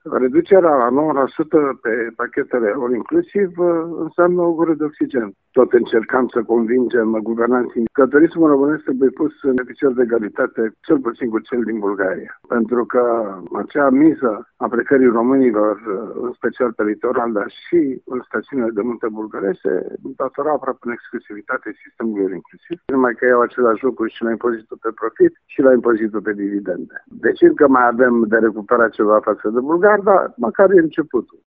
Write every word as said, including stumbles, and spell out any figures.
Reducerea la nouă la sută pe pachetele all-inclusiv înseamnă o gură de oxigen. Tot încercam să convingem guvernanții că turismul românesc trebuie pus în picior de egalitate, cel puțin cu cel din Bulgaria. Pentru că acea miză a plecării românilor, în special pe litoral, dar și în stațiunile de munte bulgărești, se datora aproape în exclusivitate sistemului inclusiv, numai că iau același lucru și la impozitul pe profit și la impozitul pe dividende. Deci încă mai avem de recuperat ceva față de bulgari, dar măcar e începutul.